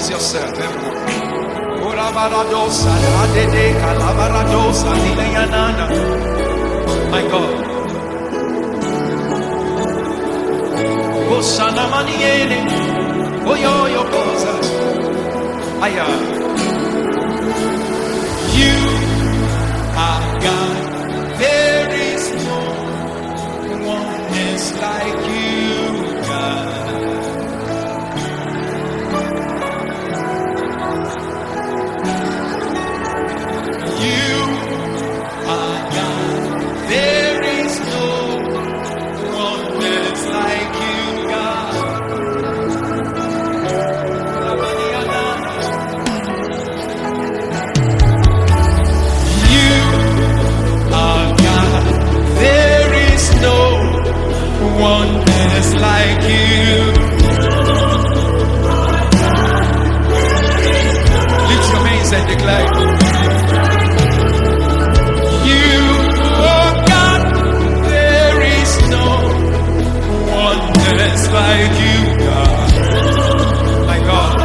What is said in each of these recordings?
Release yourself, everyone. Orabaradosa, adede, kalabaradosa, dileyanana. My God. Osana maniene, oyo cosa. Aya. You are God. There is no one else like you, God. You are God. There is no one else like you, God. You are God. There is no one else like you. Lift your hands and declare. You are God. There is no one else like you, God. My God.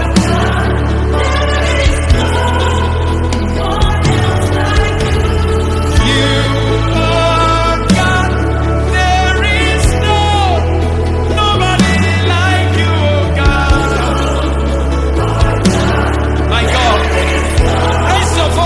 You are God. There is nobody like you, God. My God. Raise your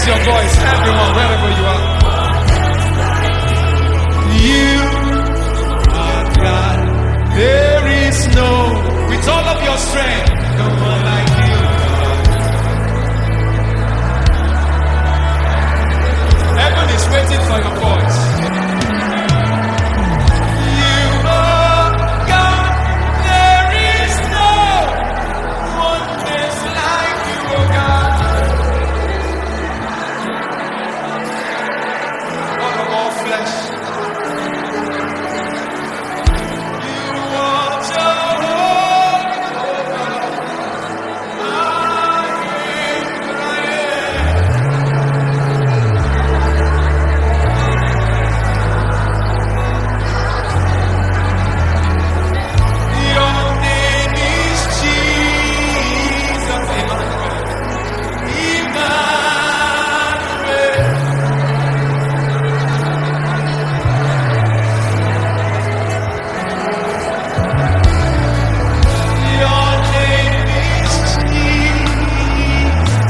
Raise your voice, everyone, wherever you are. You are God. There is no, with all of your strength, no one like you. Heaven is waiting for your voice. You are God. There is no one else like you, oh God. God of all flesh. You are Jehovah. I Your name is Jesus. Emmanuel. Your name is Jesus.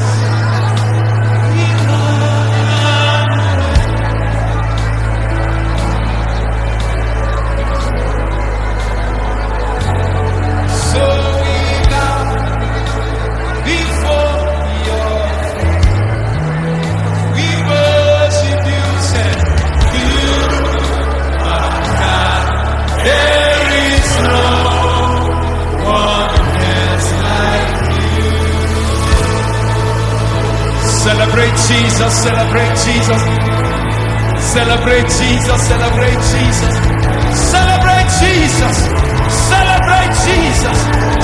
So we bow before your throne. We worship you, say, you are God. There is no one else like you. Celebrate Jesus, celebrate Jesus. Celebrate Jesus, celebrate Jesus. Celebrate Jesus, celebrate Jesus.